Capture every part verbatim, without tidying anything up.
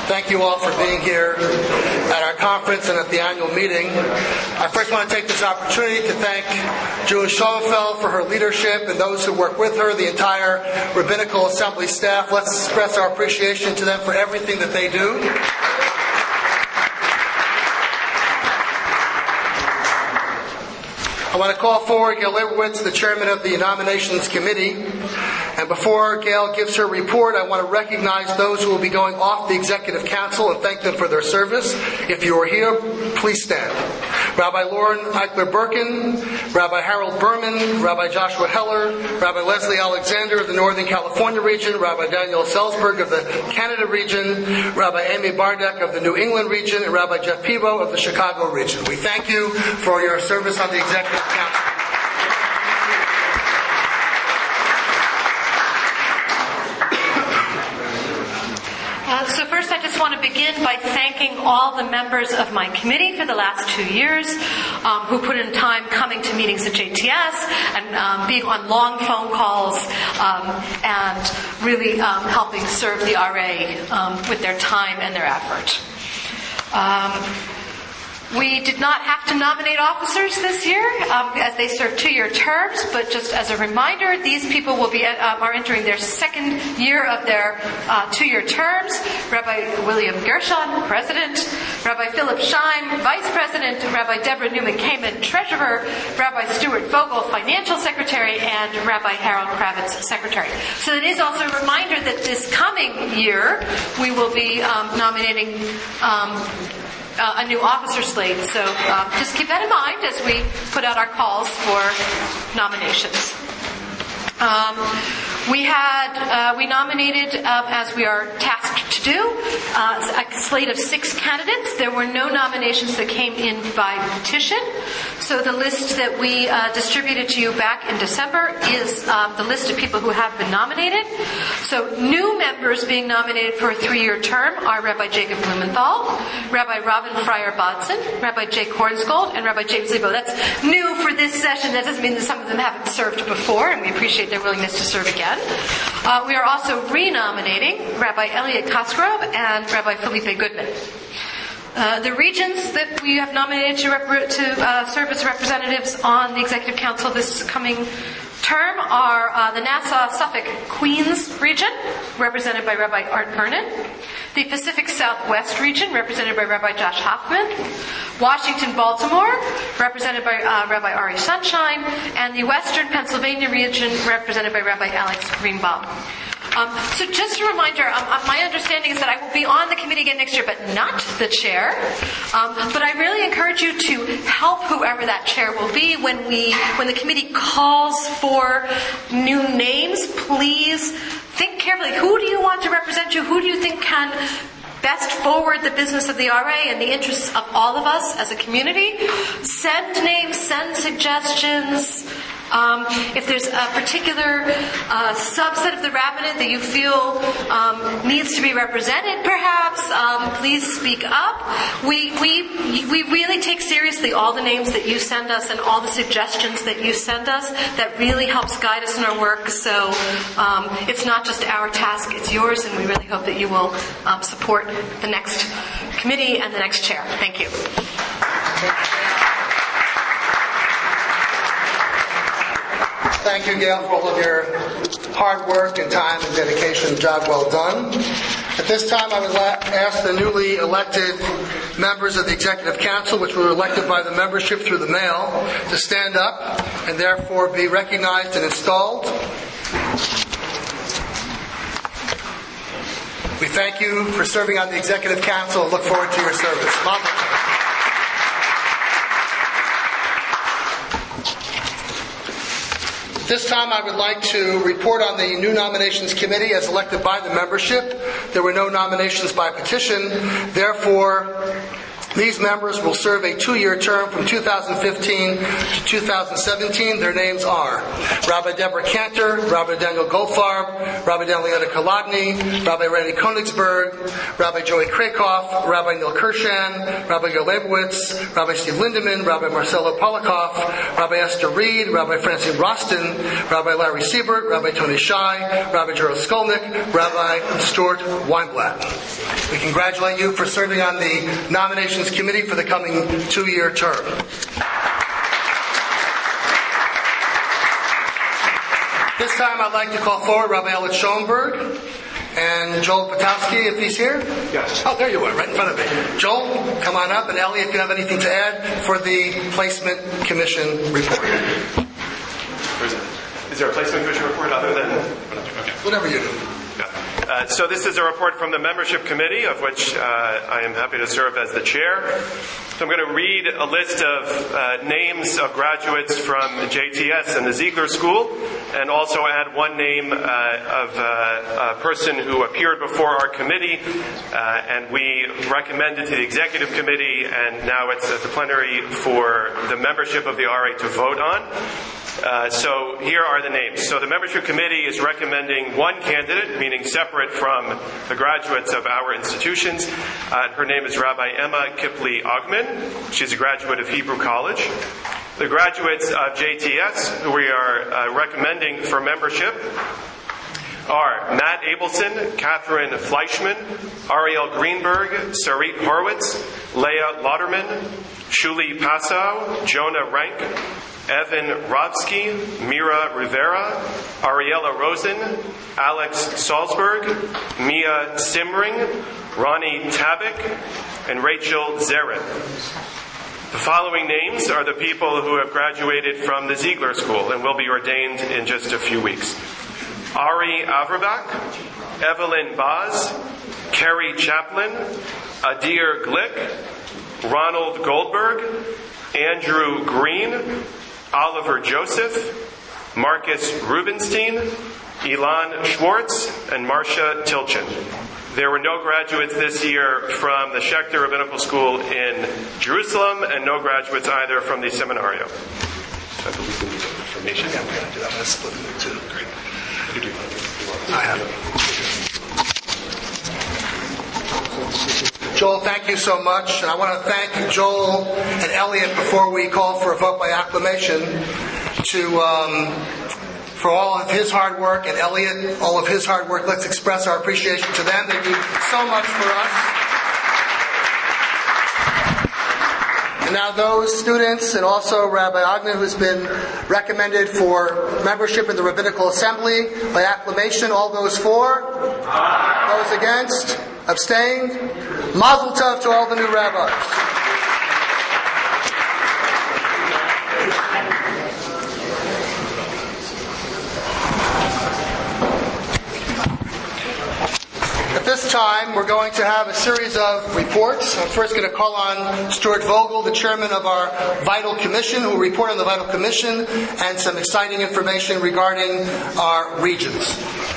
Thank you all for being here at our conference and at the annual meeting. I first want to take this opportunity to thank June Schoenfeld for her leadership and those who work with her, the entire Rabbinical Assembly staff. Let's express our appreciation to them for everything that they do. I want to call forward Gail Leibowitz, the chairman of the Nominations Committee. And before Gail gives her report, I want to recognize those who will be going off the Executive Council and thank them for their service. If you are here, please stand. Rabbi Lauren Eichler-Birkin, Rabbi Harold Berman, Rabbi Joshua Heller, Rabbi Leslie Alexander of the Northern California region, Rabbi Daniel Salzberg of the Canada region, Rabbi Amy Bardek of the New England region, and Rabbi Jeff Pivo of the Chicago region. We thank you for your service on the Executive Council. Uh, so first I just want to begin by thanking all the members of my committee for the last two years um, who put in time coming to meetings at J T S and um, being on long phone calls um, and really um, helping serve the R A um, with their time and their effort. Um, We did not have to nominate officers this year um, as they serve two-year terms, but just as a reminder, these people will be uh, are entering their second year of their uh, two-year terms. Rabbi William Gershon, President, Rabbi Philip Scheim, Vice President, Rabbi Deborah Newman-Kamen, Treasurer, Rabbi Stuart Vogel, Financial Secretary, and Rabbi Harold Kravitz, Secretary. So it is also a reminder that this coming year we will be um, nominating um, Uh, a new officer slate, so uh, just keep that in mind as we put out our calls for nominations. Um, we had, uh, we nominated, um, as we are tasked to do, uh, a slate of six candidates. There were no nominations that came in by petition. So the list that we uh, distributed to you back in December is um, the list of people who have been nominated. So new members being nominated for a three-year term are Rabbi Jacob Blumenthal, Rabbi Robin Fryer-Bodson, Rabbi Jake Hornsgold, and Rabbi James Lebo. That's new for this session. That doesn't mean that some of them haven't served before, and we appreciate their willingness to serve again. Uh, we are also re-nominating Rabbi Elliot Cosgrove and Rabbi Felipe Goodman. Uh, the regions that we have nominated to, rep- to uh, serve as representatives on the Executive Council this coming term are uh, the Nassau-Suffolk-Queens region, represented by Rabbi Art Vernon, the Pacific Southwest region, represented by Rabbi Josh Hoffman, Washington-Baltimore, represented by uh, Rabbi Ari Sunshine, and the Western Pennsylvania region, represented by Rabbi Alex Greenbaum. Um, so just a reminder, um, my understanding is that I will be on the committee again next year, but not the chair. Um, but I really encourage you to help whoever that chair will be when we, when the committee calls for new names. Please think carefully. Who do you want to represent you? Who do you think can best forward the business of the R A and the interests of all of us as a community? Send names, send suggestions. Um, if there's a particular uh, subset of the rabbinate that you feel um, needs to be represented, perhaps, um, please speak up. We we we really take seriously all the names that you send us and all the suggestions that you send us. That really helps guide us in our work. So um, it's not just our task; it's yours, and we really hope that you will um, support the next committee and the next chair. Thank you. Thank you, Gail, for all of your hard work and time and dedication. Job well done. At this time, I would la- ask the newly elected members of the Executive Council, which were elected by the membership through the mail, to stand up and therefore be recognized and installed. We thank you for serving on the Executive Council and look forward to your service. Mazel tov. This time I would like to report on the new nominations committee as elected by the membership. There were no nominations by petition. Therefore, these members will serve a two-year term from two thousand fifteen to two thousand seventeen. Their names are Rabbi Deborah Cantor, Rabbi Daniel Goldfarb, Rabbi Daniel Kolodny, Rabbi Randy Konigsberg, Rabbi Joey Krakoff, Rabbi Neil Kirshan, Rabbi Gail Leibowitz, Rabbi Steve Lindemann, Rabbi Marcelo Polikoff, Rabbi Esther Reed, Rabbi Francine Rostin, Rabbi Larry Siebert, Rabbi Tony Shai, Rabbi Gerald Skolnick, Rabbi Stuart Weinblatt. We congratulate you for serving on the Nominations Committee for the coming two-year term. This time I'd like to call forward Rabbi Elliot Schoenberg and Joel Potowski, if he's here. Yes. Oh, there you are, right in front of me. Joel, come on up, and Elliot, if you have anything to add for the Placement Commission report. Is, is there a Placement Commission report other than... Okay. Whatever you do. Yeah. Uh, so this is a report from the Membership Committee, of which uh, I am happy to serve as the chair. So I'm going to read a list of uh, names of graduates from J T S and the Ziegler School, and also add one name uh, of uh, a person who appeared before our committee, uh, and we recommended to the Executive Committee, and now it's at the plenary for the membership of the R A to vote on. Uh, so here are the names. So the Membership Committee is recommending one candidate, meaning separate from the graduates of our institutions. Uh, her name is Rabbi Emma Kipley-Ogman. She's a graduate of Hebrew College. The graduates of J T S, who we are uh, recommending for membership, are Matt Abelson, Catherine Fleischman, Ariel Greenberg, Sarit Horowitz, Leah Lauderman, Shuli Passau, Jonah Rank, Evan Robsky, Mira Rivera, Ariella Rosen, Alex Salzberg, Mia Simring, Ronnie Tabak, and Rachel Zarin. The following names are the people who have graduated from the Ziegler School and will be ordained in just a few weeks. Ari Averbach, Evelyn Baz, Kerry Chaplin, Adir Glick, Ronald Goldberg, Andrew Green, Oliver Joseph, Marcus Rubenstein, Ilan Schwartz, and Marcia Tilchin. There were no graduates this year from the Schechter Rabbinical School in Jerusalem, and no graduates either from the Seminario. I believe we need information. Yeah, I'm going to do that. I'm going to split them too. Great. I have it. Joel, thank you so much. And I want to thank Joel and Elliot before we call for a vote by acclamation to um, for all of his hard work, and Elliot, all of his hard work. Let's express our appreciation to them. They do so much for us. And now those students, and also Rabbi Ogman, who's been recommended for membership in the Rabbinical Assembly by acclamation. All those for? Aye. Those against? Abstained? Mazel tov to all the new rabbis. At this time, we're going to have a series of reports. I'm first going to call on Stuart Vogel, the chairman of our Vital Commission, who will report on the Vital Commission and some exciting information regarding our regions.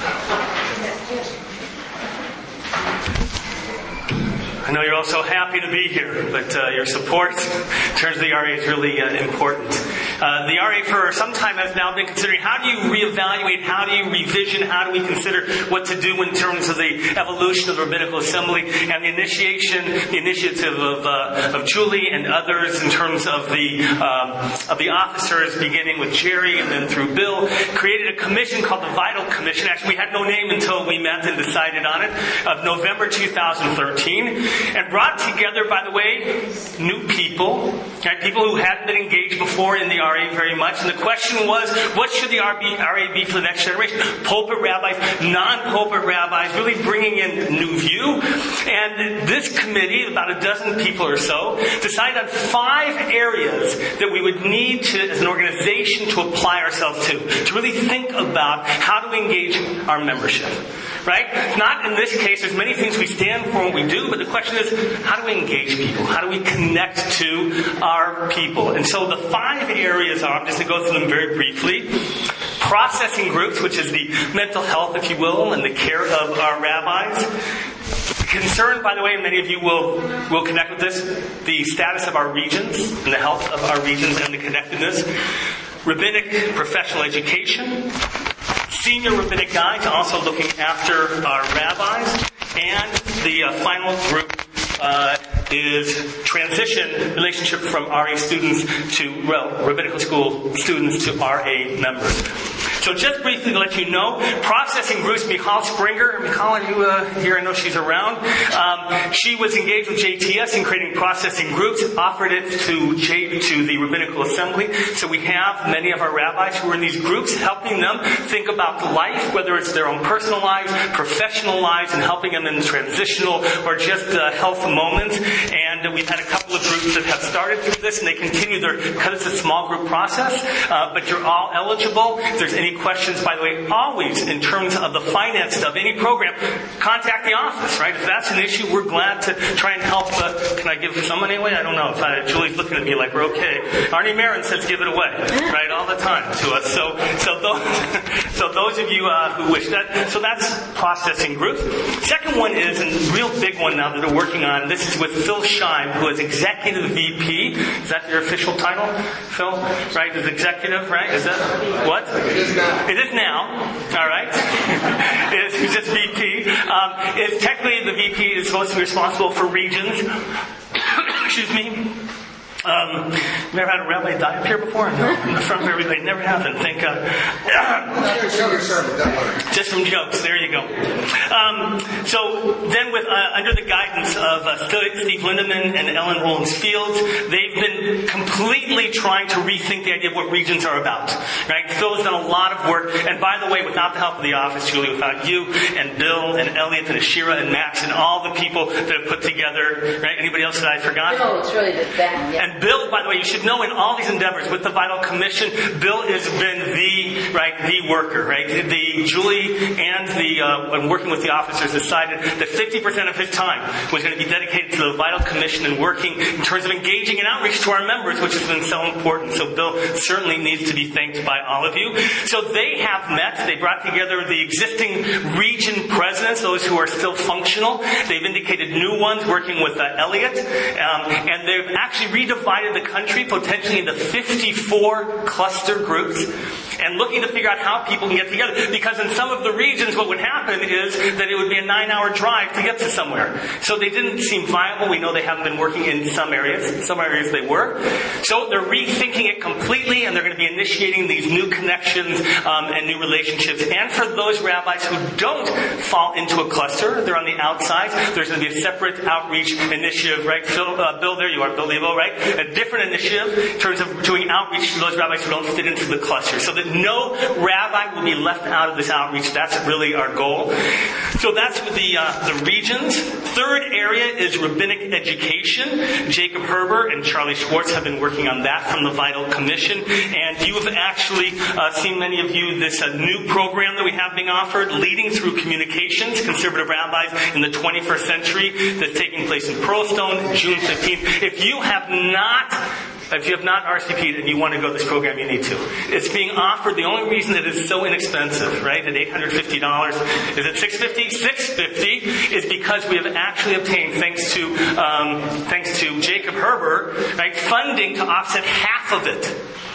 I know you're all so happy to be here, but uh, your support in terms of the R A is really uh, important. Uh, the R A for some time has now been considering how do you reevaluate, how do you revision, how do we consider what to do in terms of the evolution of the Rabbinical Assembly, and the initiation, the initiative of uh, of Julie and others in terms of the um, of the officers, beginning with Jerry and then through Bill, created a commission called the Vital Commission. Actually, we had no name until we met and decided on it, of November two thousand thirteen. And brought together, by the way, new people, right? People who hadn't been engaged before in the R A very much. And the question was, what should the R A be for the next generation? Pulpit rabbis, non-pulpit rabbis, really bringing in a new view. And this committee, about a dozen people or so, decided on five areas that we would need to, as an organization, to apply ourselves to, to really think about how do we engage our membership. Right? Not in this case, there's many things we stand for and we do, but the question is, how do we engage people? How do we connect to our people? And so the five areas are, I'm just going to go through them very briefly. Processing groups, which is the mental health, if you will, and the care of our rabbis. Concern, by the way, and many of you will, will connect with this, the status of our regions and the health of our regions and the connectedness. Rabbinic professional education. Senior rabbinic guides, also looking after our rabbis. And the uh, final group uh, is transition relationship from R A students to, well, rabbinical school students to R A members. So just briefly to let you know, processing groups, Michal Springer, Michal, are you uh, here? I know she's around. Um, she was engaged with J T S in creating processing groups, offered it to J, to the Rabbinical Assembly. So we have many of our rabbis who are in these groups, helping them think about life, whether it's their own personal lives, professional lives, and helping them in transitional or just uh, health moments. And uh, we've had a couple of groups that have started through this, and they continue their, because it's a small group process, uh, but you're all eligible. If there's any questions, by the way, always in terms of the finance of any program, contact the office, right? If that's an issue, we're glad to try and help. Uh, can I give someone anyway? I don't know. If I, Julie's looking at me like we're okay. Arnie Marin says give it away, right, all the time to us. So, so those, so those of you uh, who wish that, so that's processing groups. Second one is a real big one now that they're working on. This is with Phil Scheim, who is Executive V P. Is that your official title, Phil? Right, is executive, right? Is that what? It is now. It is now. All right. It is just V P. Um, is technically the V P is supposed to be responsible for regions. Excuse me. Um, never had a rabbi die up here before? No, in the front of everybody. Never happened. Thank God. Just some jokes. There you go. Um, so then, with uh, under the guidance of uh, Steve Lindemann and Ellen Rollins Fields, they've been completely trying to rethink the idea of what regions are about. Right? Phil has done a lot of work. And by the way, without the help of the office, Julie, without you and Bill and Elliot and Ashira and Max and all the people that have put together. Right? Anybody else that I forgot? No, it's really the band. Yeah. And Bill, by the way, you should know in all these endeavors with the Vital Commission, Bill has been the, right, the worker, right? The Julie and the, uh, when working with the officers decided that fifty percent of his time was going to be dedicated to the Vital Commission and working in terms of engaging in outreach to our members, which has been so important. So Bill certainly needs to be thanked by all of you. So they have met. They brought together the existing region presidents, those who are still functional. They've indicated new ones working with uh, Elliot. Um, and they've actually redivided the country potentially into fifty-four cluster groups and looking to figure out how people can get together. Because in some of the regions what would happen is that it would be a nine-hour drive to get to somewhere. So they didn't seem viable. We know they haven't been working in some areas. In some areas they were. So they're rethinking it completely, and they're going to be initiating these new connections um, and new relationships. And for those rabbis who don't fall into a cluster, they're on the outside, there's going to be a separate outreach initiative, right? Phil, uh, Bill, there you are, Bill Lebo, right? A different initiative in terms of doing outreach to those rabbis who don't fit into the cluster, so that no rabbi will be left out of this outreach. That's really our goal. So that's with the uh, the regions. Third area is rabbinic education. Jacob Herbert and Charlie Schwartz have been working on that from the Vital Commission, and you have actually uh, seen, many of you, this uh, new program that we have being offered, Leading Through Communications, Conservative Rabbis in the twenty-first Century, that's taking place in Pearlstone, June fifteenth. If you have not If you have not R S V P'd and you want to go to this program, you need to. It's being offered. The only reason that it's so inexpensive, right, at eight hundred fifty dollars, is it six hundred fifty dollars? six hundred fifty dollars is because we have actually obtained, thanks to um, thanks to Jacob Herbert, right, funding to offset half of it.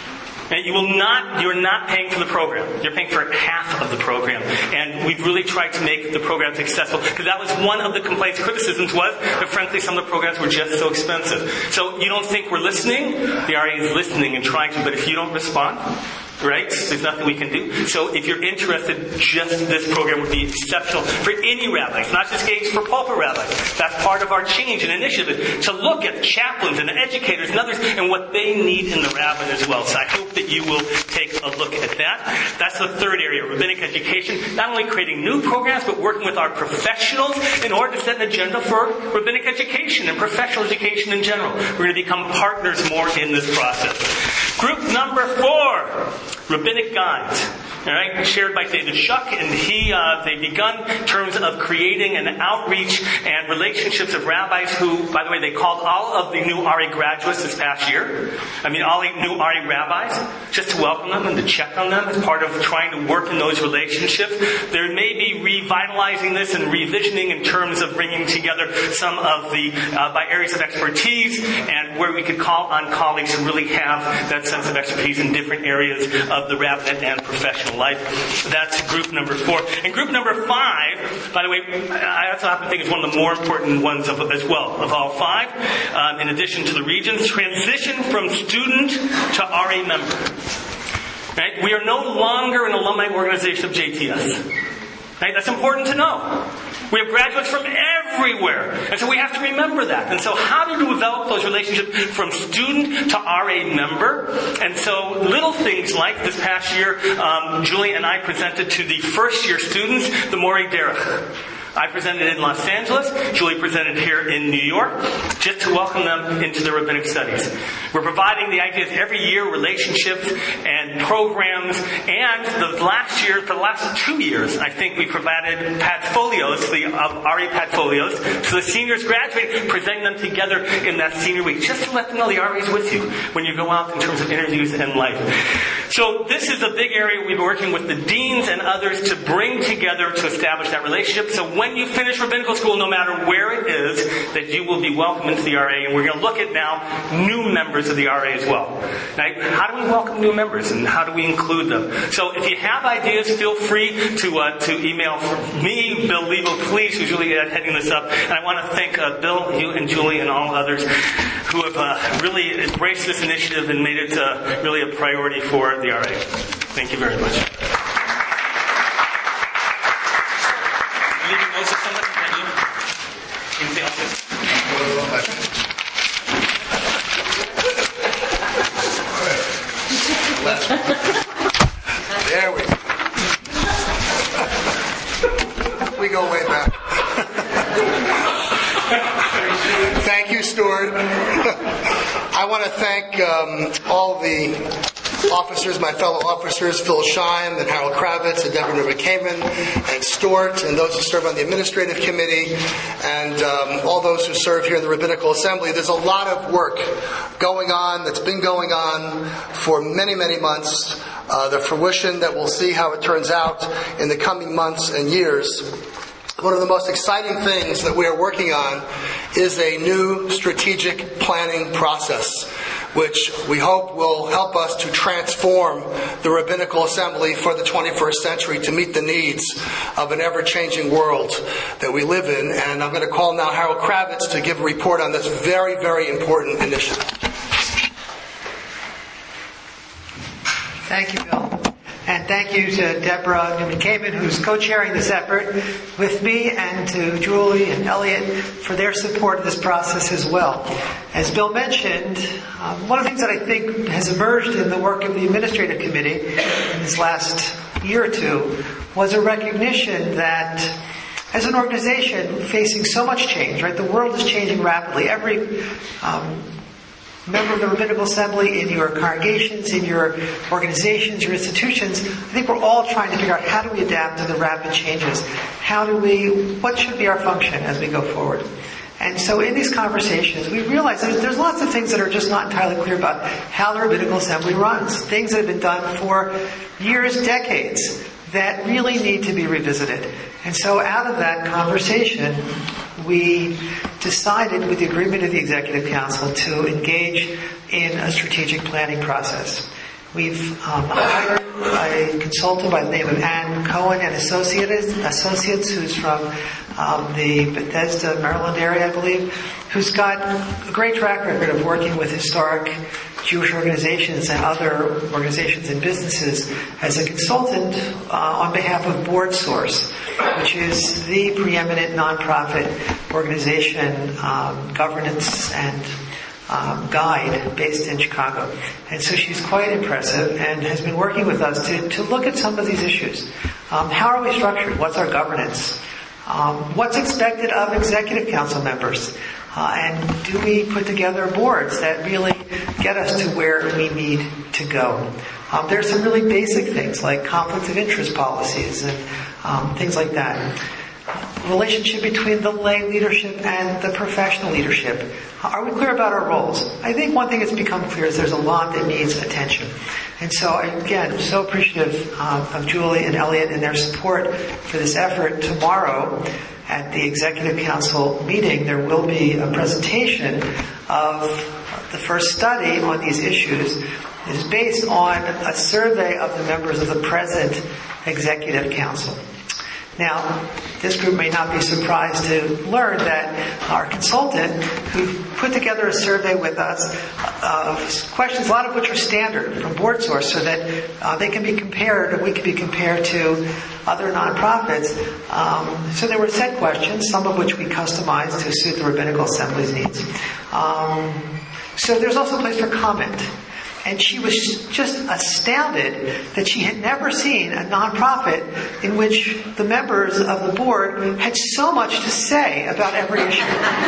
And you will not, you're not paying for the program. You're paying for half of the program. And we've really tried to make the program successful, because that was one of the complaints, criticisms was that frankly some of the programs were just so expensive. So you don't think we're listening? The R A is listening and trying to, but if you don't respond, right, there's nothing we can do. So if you're interested, just this program would be exceptional for any rabbis, not just gates for pulpit rabbis. That's part of our change and initiative, to look at chaplains and educators and others and what they need in the rabbin as well. So I hope that you will take a look at that. That's the third area, rabbinic education. Not only creating new programs, but working with our professionals in order to set an agenda for rabbinic education and professional education in general. We're going to become partners more in this process. Group number four, rabbinic guides. All right, shared by David Shuck, and he uh, they've begun in terms of creating an outreach and relationships of rabbis who, by the way, they called all of the new R A graduates this past year. I mean, all the new R A rabbis, just to welcome them and to check on them as part of trying to work in those relationships. There may be revitalizing this and revisioning in terms of bringing together some of the uh, by areas of expertise, and where we could call on colleagues who really have that sense of expertise in different areas of the rabbinate and professional life. That's group number four. And group number five, by the way, I also happen to think is one of the more important ones of, as well, of all five, um, in addition to the regions, transition from student to R A member. Right? We are no longer an alumni organization of J T S. Right? That's important to know. We have graduates from everywhere. And so we have to remember that. And so how do you develop those relationships from student to R A member? And so little things like this past year, um, Julie and I presented to the first year students the Morey Derech. I presented in Los Angeles. Julie presented here in New York, just to welcome them into the rabbinic studies. We're providing the ideas every year, relationships and programs. And the last year, for the last two years, I think we provided padfolios, the uh, R A padfolios, so the seniors graduate, presenting them together in that senior week, just to let them know the R A is with you when you go out in terms of interviews and life. So this is a big area we've been working with the deans and others to bring together to establish that relationship. So when you finish rabbinical school, no matter where it is, that you will be welcomed into the R A. And we're going to look at now new members of the R A as well. Now, how do we welcome new members and how do we include them? So if you have ideas, feel free to uh, to email me, Bill Lebo, please, who's really uh, heading this up. And I want to thank uh, Bill, you and Julie and all others who have uh, really embraced this initiative and made it uh, really a priority for the R A. Thank you very much. There we go. We go way back. Thank you, Stuart. I want to thank um, all the officers, my fellow officers, Phil Scheim and Harold Kravitz and Deborah Nurba-Kamen and Stuart and those who serve on the administrative committee and um, all those who serve here in the Rabbinical Assembly. There's a lot of work going on that's been going on for many, many months. Uh, the fruition that we'll see how it turns out in the coming months and years. One of the most exciting things that we are working on is a new strategic planning process, which we hope will help us to transform the Rabbinical Assembly for the twenty-first century to meet the needs of an ever-changing world that we live in. And I'm going to call now Harold Kravitz to give a report on this very, very important initiative. Thank you, Bill. And thank you to Deborah Nurba-Kamen, who's co-chairing this effort with me, and to Julie and Elliot for their support of this process as well. As Bill mentioned, um, one of the things that I think has emerged in the work of the Administrative Committee in this last year or two was a recognition that as an organization facing so much change, right? The world is changing rapidly. Every um, member of the Rabbinical Assembly, in your congregations, in your organizations, your institutions, I think we're all trying to figure out how do we adapt to the rapid changes? How do we, what should be our function as we go forward? And so in these conversations, we realize there's, there's lots of things that are just not entirely clear about how the Rabbinical Assembly runs. Things that have been done for years, decades, that really need to be revisited. And so out of that conversation, we decided, with the agreement of the Executive Council, to engage in a strategic planning process. We've um, hired a consultant by the name of Ann Cohen and Associates, Associates who's from um, the Bethesda, Maryland area, I believe, who's got a great track record of working with historic Jewish organizations and other organizations and businesses as a consultant uh, on behalf of BoardSource, which is the preeminent nonprofit organization, um, governance and um, guide based in Chicago. And so she's quite impressive and has been working with us to, to look at some of these issues. Um, how are we structured? What's our governance? Um, what's expected of Executive Council members? Uh, and do we put together boards that really get us to where we need to go? Um, there are some really basic things like conflict of interest policies and um, things like that. Relationship between the lay leadership and the professional leadership. Are we clear about our roles? I think one thing that's become clear is there's a lot that needs attention. And so, again, I'm so appreciative um, of Julie and Elliot and their support for this effort. Tomorrow, at the Executive Council meeting, there will be a presentation of the first study on these issues. It is based on a survey of the members of the present Executive Council. Now, this group may not be surprised to learn that our consultant, who put together a survey with us of questions, a lot of which are standard from Board Source, so that uh, they can be compared, or we can be compared to other nonprofits. Um, so there were set questions, some of which we customized to suit the Rabbinical Assembly's needs. Um, so there's also a place for comment. And she was just astounded that she had never seen a nonprofit in which the members of the board had so much to say about every issue.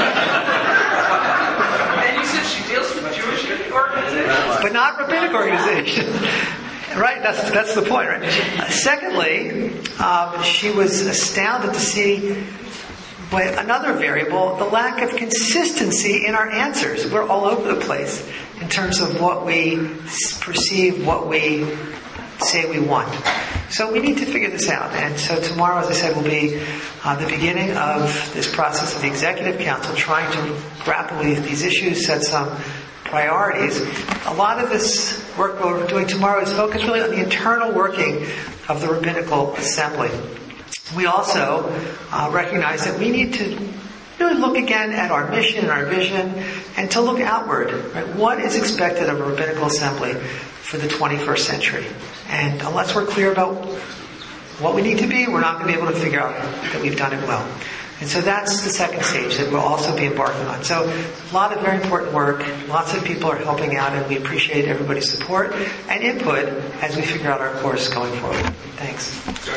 And you said she deals with Jewish organizations. But not rabbinic organizations. Right, that's that's the point, right? Uh, secondly, um, she was astounded to see but another variable, the lack of consistency in our answers. We're all over the place in terms of what we perceive, what we say we want. So we need to figure this out. And so tomorrow, as I said, will be uh, the beginning of this process of the Executive Council trying to grapple with these issues, set some priorities. A lot of this work we're doing tomorrow is focused really on the internal working of the Rabbinical Assembly. We also uh, recognize that we need to really look again at our mission and our vision and to look outward. Right? What is expected of a Rabbinical Assembly for the twenty-first century? And unless we're clear about what we need to be, we're not going to be able to figure out that we've done it well. And so that's the second stage that we'll also be embarking on. So a lot of very important work. Lots of people are helping out, and we appreciate everybody's support and input as we figure out our course going forward. Thanks.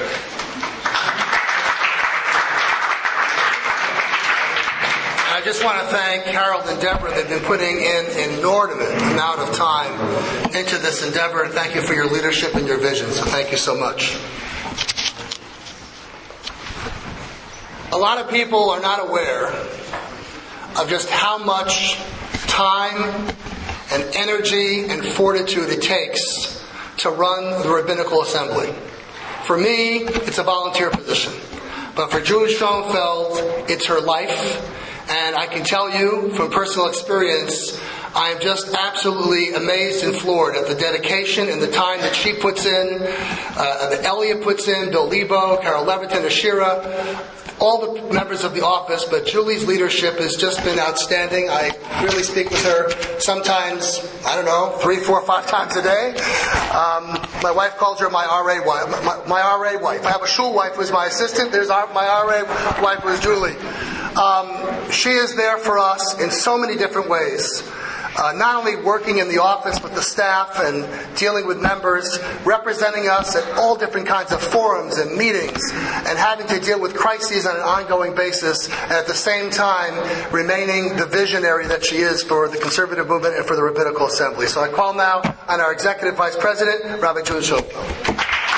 I just want to thank Harold and Deborah. They've been putting in an inordinate amount of time into this endeavor. And thank you for your leadership and your vision. So thank you so much. A lot of people are not aware of just how much time and energy and fortitude it takes to run the Rabbinical Assembly. For me, it's a volunteer position. But for Julie Schoenfeld, it's her life. And I can tell you from personal experience, I am just absolutely amazed and floored at the dedication and the time that she puts in, uh, that Elliot puts in, Bill Lebo, Carol Leviton, Ashira, all the members of the office. But Julie's leadership has just been outstanding. I really speak with her sometimes, I don't know, three, four, five times a day. Um, my wife calls her my R A wife. My, my R A wife. I have a shul wife who's my assistant. There's our, my R A wife who is Julie. Um, she is there for us in so many different ways. Uh, not only working in the office with the staff and dealing with members, representing us at all different kinds of forums and meetings, and having to deal with crises on an ongoing basis, and at the same time remaining the visionary that she is for the conservative movement and for the Rabbinical Assembly. So I call now on our Executive Vice President, Rabbi Julie Schoenfeld.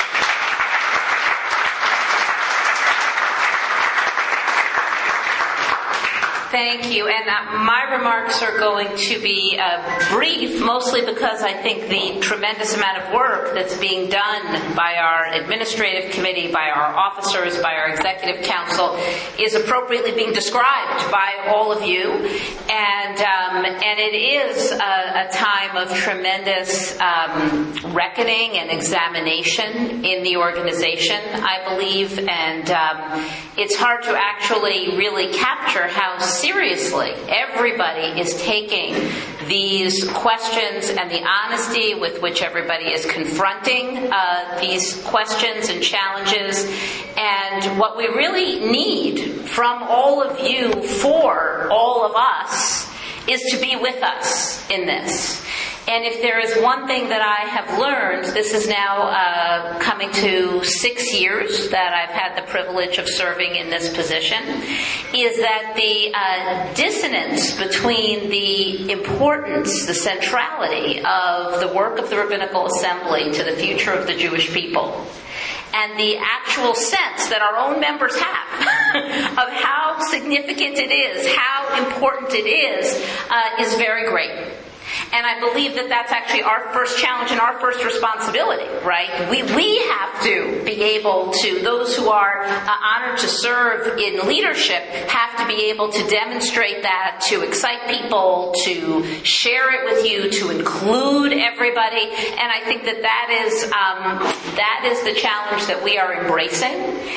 Thank you. And uh, my remarks are going to be uh, brief, mostly because I think the tremendous amount of work that's being done by our administrative committee, by our officers, by our executive council is appropriately being described by all of you. And um, and it is a, a time of tremendous um, reckoning and examination in the organization, I believe. And um, it's hard to actually really capture how seriously everybody is taking these questions and the honesty with which everybody is confronting uh, these questions and challenges. And what we really need from all of you, for all of us, is to be with us in this. And if there is one thing that I have learned, this is now uh, coming to six years that I've had the privilege of serving in this position, is that the uh, dissonance between the importance, the centrality of the work of the Rabbinical Assembly to the future of the Jewish people, and the actual sense that our own members have of how significant it is, how important it is, uh, is very great. And I believe that that's actually our first challenge and our first responsibility, right? We we have to be able to, those who are uh, honored to serve in leadership, have to be able to demonstrate that, to excite people, to share it with you, to include everybody. And I think that that is um, that is the challenge that we are embracing.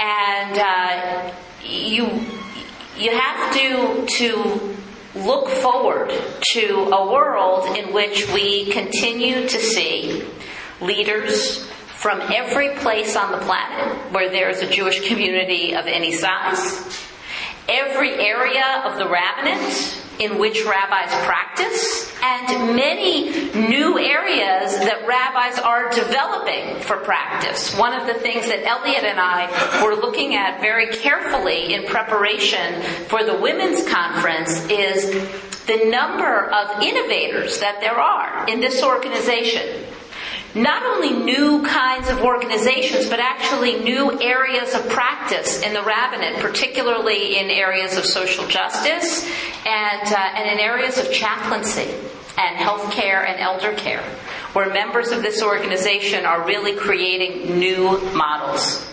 And uh, you you have to to look forward to a world in which we continue to see leaders from every place on the planet where there is a Jewish community of any size, every area of the rabbinate in which rabbis practice, and many new areas that rabbis are developing for practice. One of the things that Elliot and I were looking at very carefully in preparation for the Women's Conference is the number of innovators that there are in this organization. Not only new kinds of organizations, but actually new areas of practice in the rabbinate, particularly in areas of social justice and, uh, and in areas of chaplaincy and healthcare and elder care, where members of this organization are really creating new models.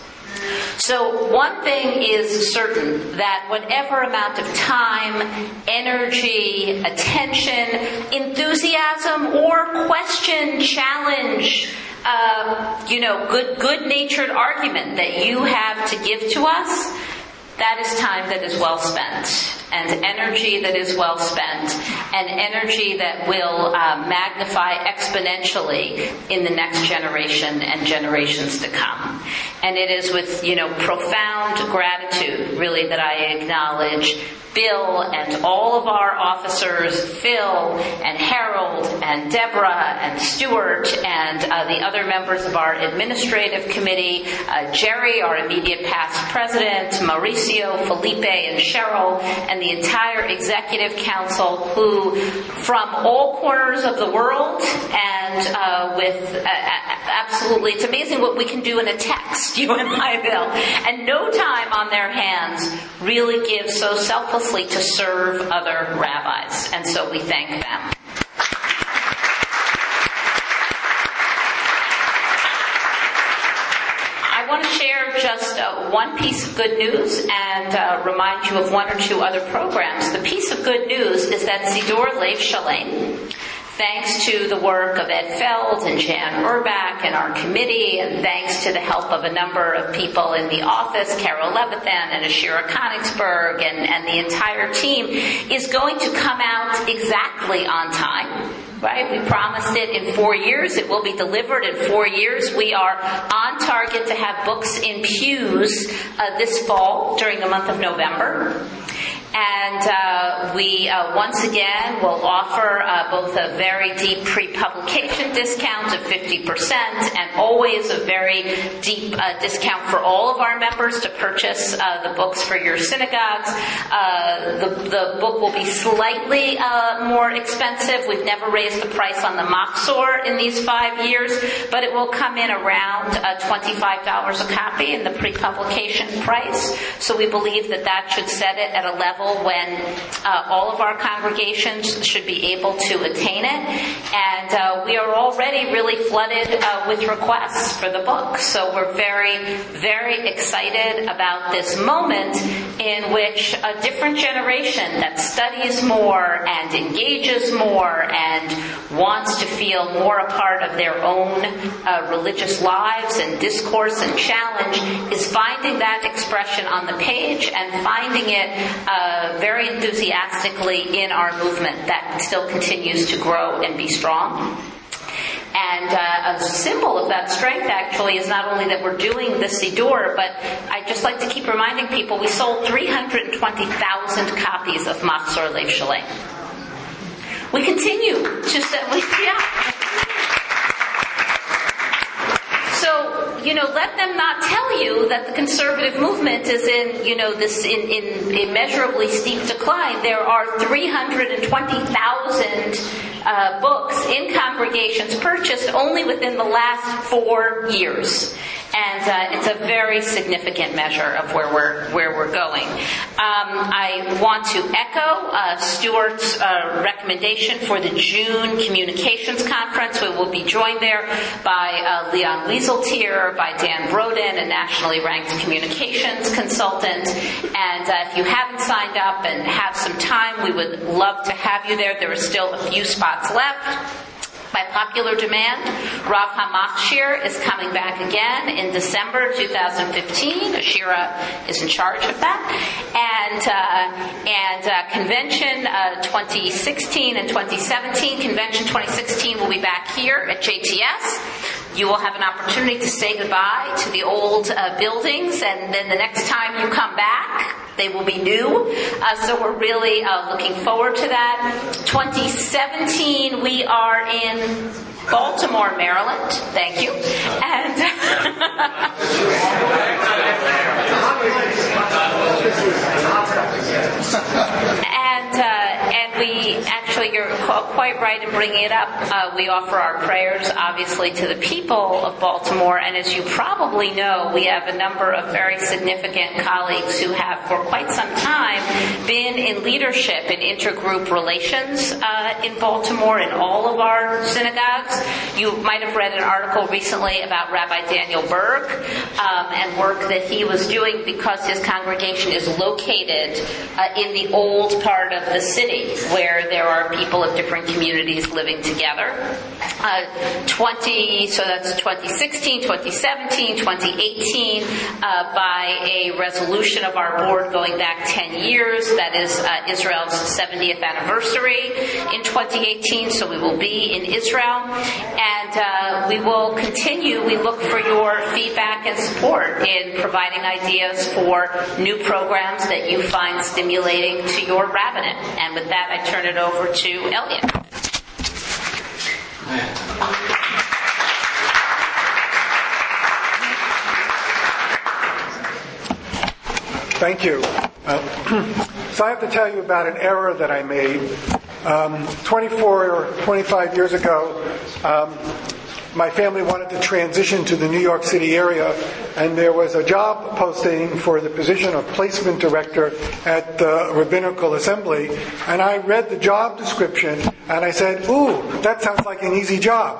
So one thing is certain, that whatever amount of time, energy, attention, enthusiasm, or question, challenge, uh, you know, good, good-natured argument that you have to give to us, that is time that is well spent, and energy that is well spent, and energy that will uh, magnify exponentially in the next generation and generations to come. And it is with, you know, profound gratitude, really, that I acknowledge Bill and all of our officers, Phil and Harold and Deborah and Stuart and uh, the other members of our administrative committee, uh, Jerry, our immediate past president, Mauricio, Felipe, and Cheryl, and the entire executive council who, from all corners of the world and uh, with uh, absolutely, it's amazing what we can do in a text, you and I, Bill, and no time on their hands, really give so selflessly to serve other rabbis, and so we thank them. I want to share just uh, one piece of good news and uh, remind you of one or two other programs. The piece of good news is that Siddur Lev Shalem, thanks to the work of Ed Feld and Jan Urbach and our committee, and thanks to the help of a number of people in the office, Carol Levithan and Ashira Konigsberg and, and the entire team, is going to come out exactly on time. Right? We promised it in four years. It will be delivered in four years. We are on target to have books in pews uh, this fall during the month of November. And uh, we uh, once again will offer uh, both a very deep pre-publication discount of fifty percent and always a very deep uh, discount for all of our members to purchase uh, the books for your synagogues. Uh, the, the book will be slightly uh, more expensive. We've never raised the price on the Machzor in these five years, but it will come in around uh, twenty-five dollars a copy in the pre-publication price. So we believe that that should set it at a level when uh, all of our congregations should be able to attain it. And uh, we are already really flooded uh, with requests for the book. So we're very, very excited about this moment in which a different generation that studies more and engages more and wants to feel more a part of their own uh, religious lives and discourse and challenge is finding that expression on the page and finding it uh, Uh, very enthusiastically in our movement that still continues to grow and be strong. And uh, a symbol of that strength, actually, is not only that we're doing the Siddur, but I'd just like to keep reminding people we sold three hundred twenty thousand copies of Machzor Lev Shalem. We continue to sell, yeah. So, you know, let them not tell you that the conservative movement is in, you know, this in, in immeasurably steep decline. There are three hundred twenty thousand uh, books in congregations purchased only within the last four years. And uh, it's a very significant measure of where we're where we're going. Um, I want to echo uh, Stuart's uh, recommendation for the June Communications Conference. We will be joined there by uh, Leon Wieseltier, by Dan Broden, a nationally ranked communications consultant. And uh, if you haven't signed up and have some time, we would love to have you there. There are still a few spots left. By popular demand, Rav HaMachshir is coming back again in December twenty fifteen. Ashira is in charge of that. And uh, and uh, Convention uh, twenty sixteen and twenty seventeen. Convention twenty sixteen will be back here at J T S. You will have an opportunity to say goodbye to the old uh, buildings, and then the next time you come back, they will be new. Uh, so we're really uh, looking forward to that. twenty seventeen, we are in Baltimore, Maryland. Thank you. And and uh, and we actually, you're quite right in bringing it up. Uh, we offer our prayers, obviously, to the people of Baltimore. And as you probably know, we have a number of very significant colleagues who have, for quite some time, been in leadership in intergroup relations uh, in Baltimore in all of our synagogues. You might have read an article recently about Rabbi Daniel Berg um, and work that he was doing because his congregation is located uh, in the old part of the city where there are people of different communities living together. Uh, twenty, so that's twenty sixteen, twenty seventeen, twenty eighteen, uh, by a resolution of our board going back ten years. That is uh, Israel's seventieth anniversary in twenty eighteen, so we will be in Israel. And uh, we will continue. We look for your feedback and support in providing ideas for new programs that you find stimulating to your rabbinate. And with that, I turn it over to Elliot. Thank you. Uh, so I have to tell you about an error that I made. Um, twenty-four or twenty-five years ago, um, my family wanted to transition to the New York City area, and there was a job posting for the position of placement director at the Rabbinical Assembly, and I read the job description, and I said, ooh, that sounds like an easy job.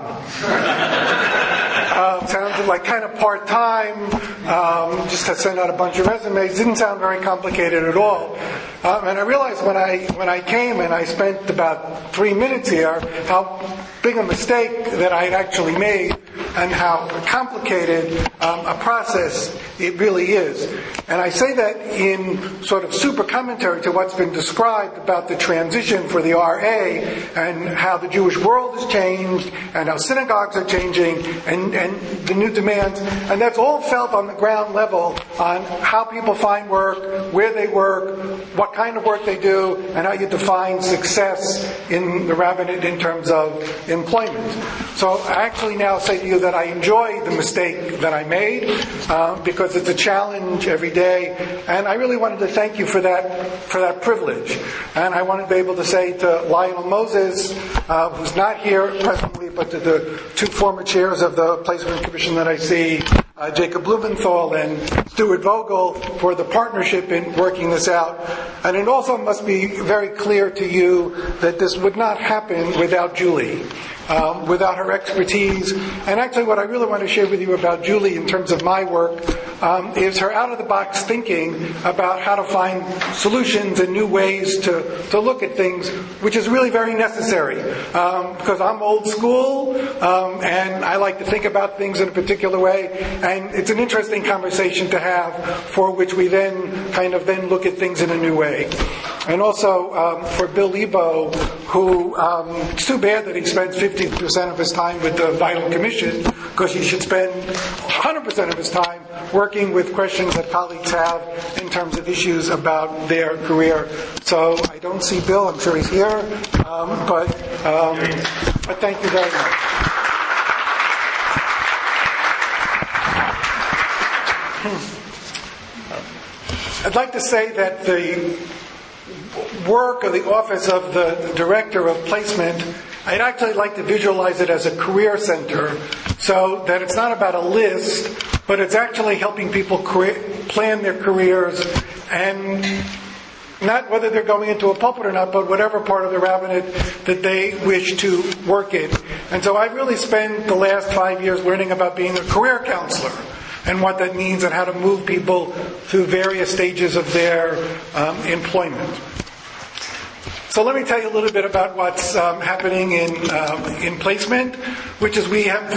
uh, sounded like kind of part-time, um, just to send out a bunch of resumes. Didn't sound very complicated at all. Um, and I realized when I when I came and I spent about three minutes here, how big a mistake that I had actually made and how complicated um, a process it really is. And I say that in sort of super commentary to what's been described about the transition for the R A and how the Jewish world has changed and how synagogues are changing and, and the new demands. And that's all felt on the ground level on how people find work, where they work, what kind of work they do, and how you define success in the rabbinate in terms of employment. So I actually now say to you that I enjoy the mistake that I made uh, because it's a challenge every day, and I really wanted to thank you for that for that privilege. And I wanted to be able to say to Lionel Moses, uh, who's not here presently, but to the two former chairs of the Placement Commission that I see, Uh, Jacob Blumenthal and Stuart Vogel, for the partnership in working this out. And it also must be very clear to you that this would not happen without Julie, um, without her expertise. And actually what I really want to share with you about Julie in terms of my work um, is her out-of-the-box thinking about how to find solutions and new ways to, to look at things, which is really very necessary. Um, because I'm old school, um, and I like to think about things in a particular way. And it's an interesting conversation to have, for which we then kind of then look at things in a new way. And also um, for Bill Lebo, who um, it's too bad that he spends fifty percent of his time with the Vital Commission, because he should spend one hundred percent of his time working with questions that colleagues have in terms of issues about their career. So I don't see Bill. I'm sure he's here, um, but um, but thank you very much. I'd like to say that the work of the office of the director of placement, I'd actually like to visualize it as a career center, so that it's not about a list, but it's actually helping people create, plan their careers, and not whether they're going into a pulpit or not, but whatever part of the rabbinate that they wish to work in. And so I've really spent the last five years learning about being a career counselor, and what that means and how to move people through various stages of their um, employment. So let me tell you a little bit about what's um, happening in um, in placement, which is we have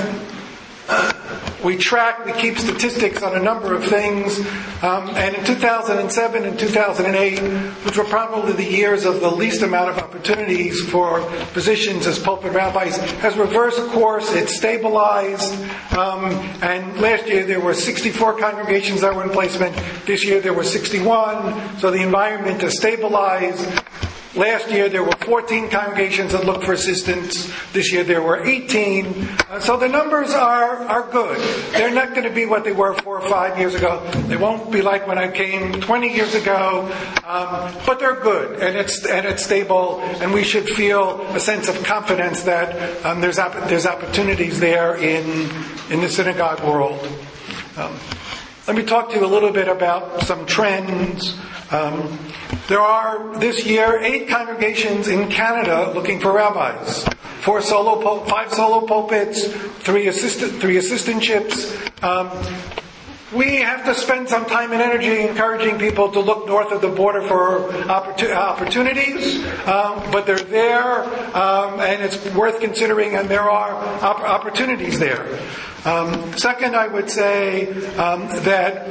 we track, we keep statistics on a number of things, um, and in two thousand seven and two thousand eight, which were probably the years of the least amount of opportunities for positions as pulpit rabbis, has reversed course. It's stabilized, um, and last year there were sixty-four congregations that were in placement. This year there were sixty-one, so the environment has stabilized. Last year there were fourteen congregations that looked for assistance. This year there were eighteen. Uh, so the numbers are, are good. They're not going to be what they were four or five years ago. They won't be like when I came twenty years ago. Um, but they're good, and it's and it's stable, and we should feel a sense of confidence that um, there's op- there's opportunities there in in the synagogue world. Um, let me talk to you a little bit about some trends. Um, there are this year eight congregations in Canada looking for rabbis. Four solo, pul- five solo pulpits, three assistant, three assistantships. Um, we have to spend some time and energy encouraging people to look north of the border for opportun- opportunities, um, but they're there, um, and it's worth considering, and there are op- opportunities there. Um, second, I would say um, that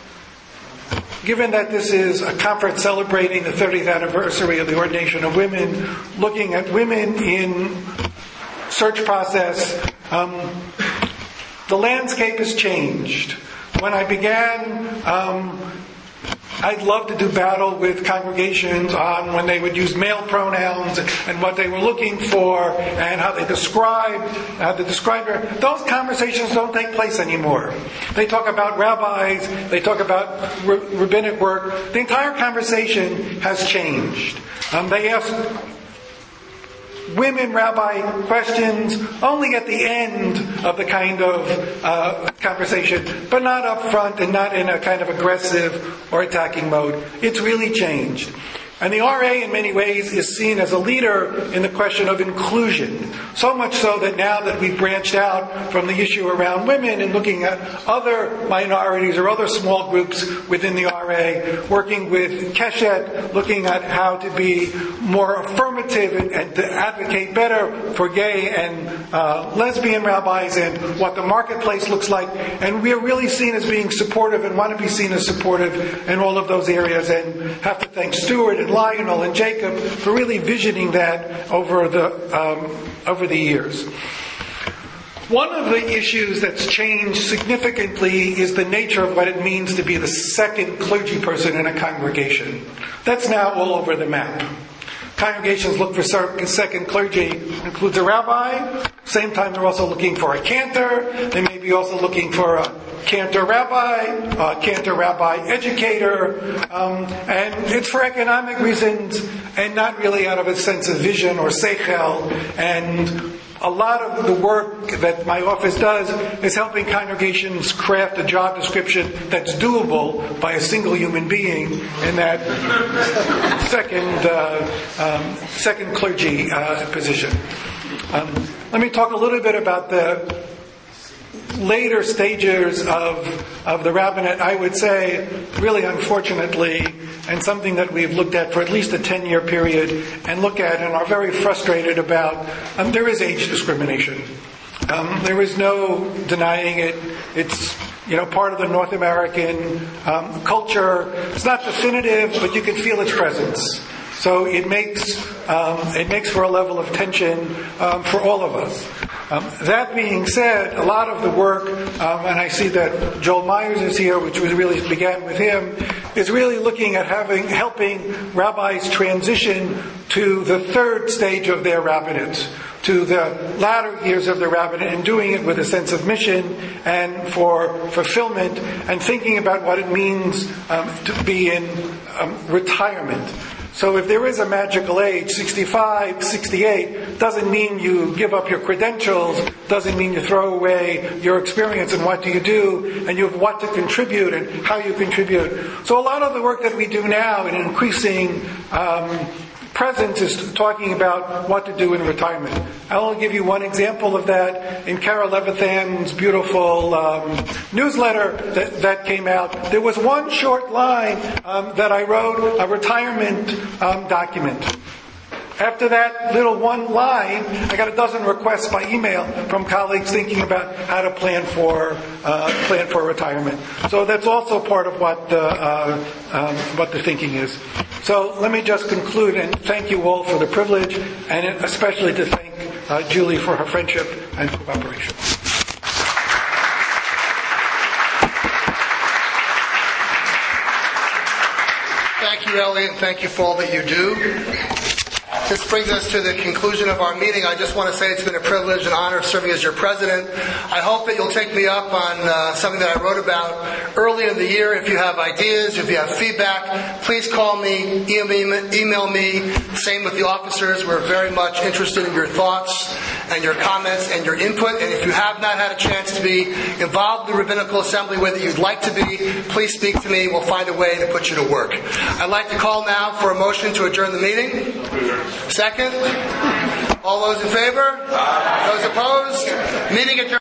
given that this is a conference celebrating the thirtieth anniversary of the ordination of women, looking at women in search process, um, the landscape has changed. When I began, um, I'd love to do battle with congregations on when they would use male pronouns and what they were looking for and how they described how they described her. Those conversations don't take place anymore. They talk about rabbis, they talk about r- rabbinic work. The entire conversation has changed. Um, they ask women rabbi questions only at the end of the kind of uh, conversation, but not up front and not in a kind of aggressive or attacking mode. It's really changed. And the R A in many ways is seen as a leader in the question of inclusion. So much so that now that we've branched out from the issue around women and looking at other minorities or other small groups within the R A, working with Keshet, looking at how to be more affirmative and, and to advocate better for gay and uh, lesbian rabbis and what the marketplace looks like. And we're really seen as being supportive and want to be seen as supportive in all of those areas, and have to thank Stuart and Lionel and Jacob for really visioning that over the um, over the years. One of the issues that's changed significantly is the nature of what it means to be the second clergy person in a congregation. That's now all over the map. Congregations look for second clergy. It includes a rabbi. Same time, they're also looking for a cantor. They may be also looking for a cantor rabbi, a cantor rabbi educator, um, and it's for economic reasons and not really out of a sense of vision or seichel. And a lot of the work that my office does is helping congregations craft a job description that's doable by a single human being in that second uh, um, second clergy uh, position. Um, let me talk a little bit about the later stages of of the rabbinate. I would say, really unfortunately, and something that we've looked at for at least a ten-year period and look at and are very frustrated about, um, there is age discrimination. Um, there is no denying it. It's, you know, part of the North American um, culture. It's not definitive, but you can feel its presence. So it makes um, it makes for a level of tension um, for all of us. Um, that being said, a lot of the work, um, and I see that Joel Myers is here, which was really began with him, is really looking at having helping rabbis transition to the third stage of their rabbinate, to the latter years of their rabbinate, and doing it with a sense of mission and for fulfillment, and thinking about what it means um, to be in um, retirement. So if there is a magical age, sixty-five, sixty-eight, doesn't mean you give up your credentials, doesn't mean you throw away your experience and what do you do, and you have what to contribute and how you contribute. So a lot of the work that we do now in increasing um, presence is talking about what to do in retirement. I'll give you one example of that. In Carol Levithan's beautiful um, newsletter that, that came out, there was one short line um, that I wrote, a retirement um, document. After that little one line, I got a dozen requests by email from colleagues thinking about how to plan for uh, plan for retirement. So that's also part of what the, uh, um, what the thinking is. So let me just conclude and thank you all for the privilege, and especially to thank uh, Julie for her friendship and cooperation. Thank you, Elliot, and thank you for all that you do. This brings us to the conclusion of our meeting. I just want to say it's been a privilege and honor serving as your president. I hope that you'll take me up on uh, something that I wrote about earlier in the year. If you have ideas, if you have feedback, please call me, email me. Same with the officers. We're very much interested in your thoughts and your comments and your input. And if you have not had a chance to be involved in the Rabbinical Assembly way that you'd like to be, please speak to me. We'll find a way to put you to work. I'd like to call now for a motion to adjourn the meeting. Second? All those in favor? Aye. Those opposed? Meeting adjourned.